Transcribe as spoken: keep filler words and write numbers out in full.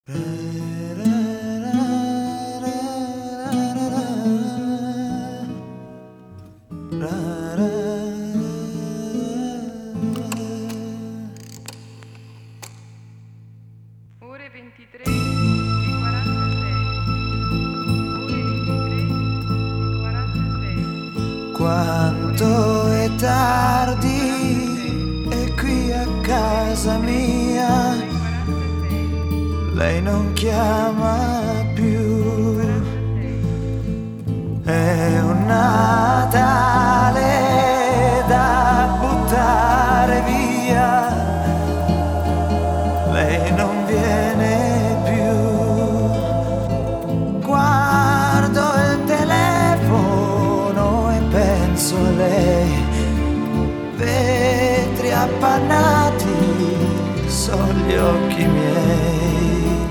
Ore ventitré e quarantasei. Ore ventitré e quarantasei. Quanto è tardi e qui a casa mia lei non chiama più. È un Natale da buttare via, lei non viene più. Guardo il telefono e penso a lei, vetri appannati, sono gli occhi miei.